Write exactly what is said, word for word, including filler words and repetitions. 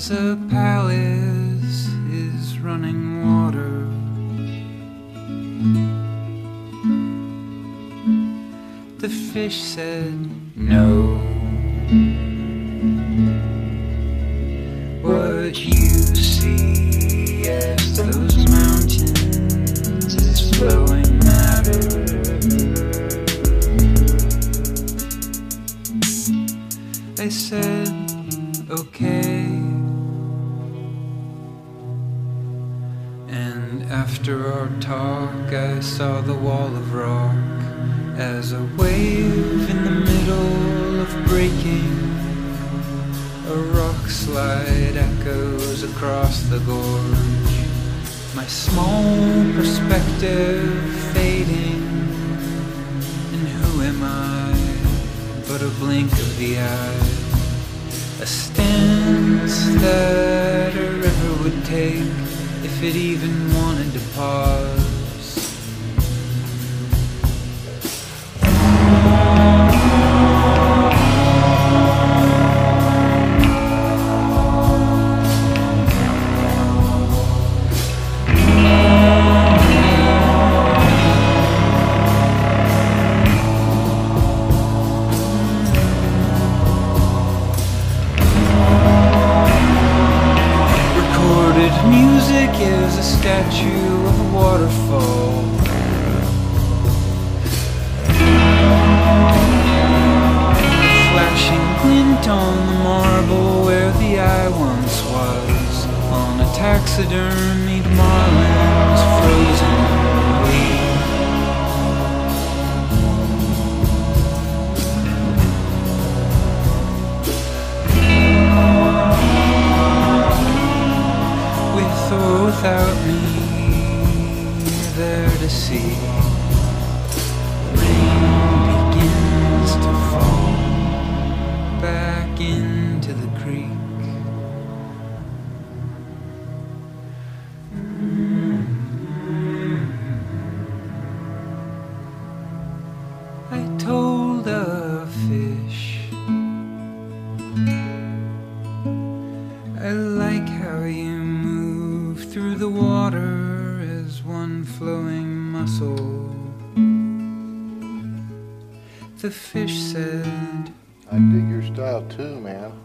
as a palace is running water. The fish said no. What you see as those mountains is flowing matter. I said, okay. And after our talk, I saw the wall of rock as a wave in the middle of breaking. A rock slide echoes across the gorge. My small perspective fading. And who am I but a blink of the eye? A stance that a river would take if it even wanted to pause. Music is a statue of a waterfall. A flashing glint on the marble where the eye once was. On a taxidermied marlin's frozen wave. Or without me there to see, rain begins to fall back into the creek. I told a fish, I like how you move through the water as one flowing muscle. The fish said, I dig your style too, man.